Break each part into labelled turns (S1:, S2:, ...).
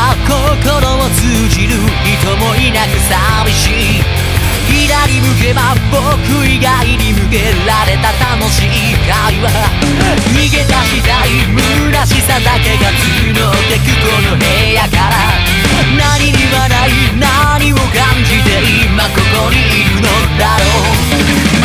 S1: は心を通じる人もいなく寂しい。左向けば僕以外に向けられた楽しい会話、逃げ出したい虚しさだけが募ってくこの部屋から、何にはない何を感じて今ここにいるのだろう。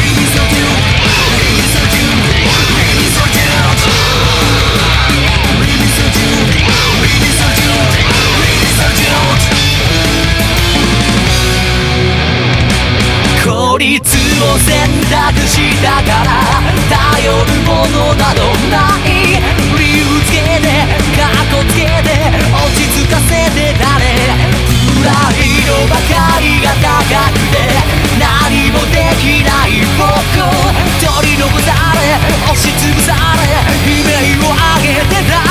S1: 孤立を選択したから頼るものなどない。理由つけてカッコつけて落ち着かせて誰、プライドばかりが高くて何もできない僕を取り残され押しつぶされ悲鳴を上げてた。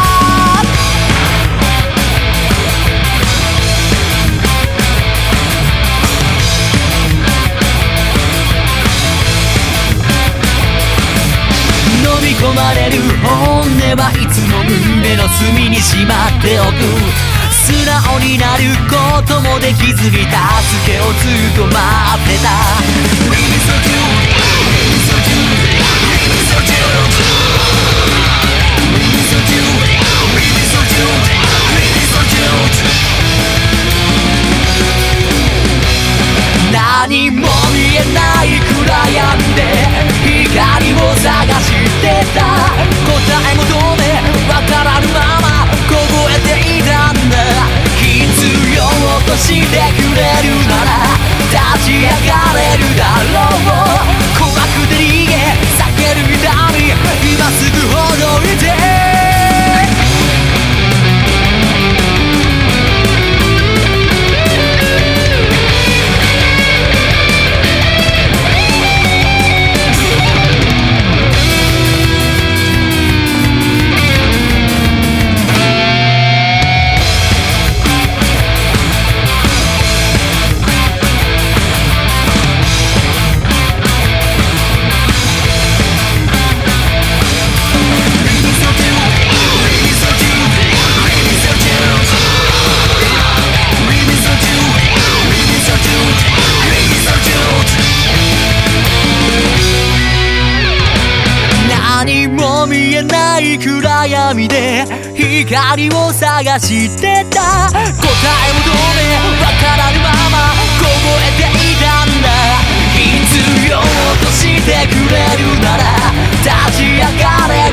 S1: 込まれる本音はいつも胸の隅にしまっておく。素直になることもできずに助けをずっと待ってた。何も見えない暗闇で光を探してた。答え求めわからぬまま凍えていたんだ。必要としてくれるなら立ち上がれるだろう。怖くて逃げ避ける痛み今すぐほどいて。見えない暗闇で光を探してた。答え求めわからぬまま凍えていたんだ。必要としてくれるなら立ち上がれ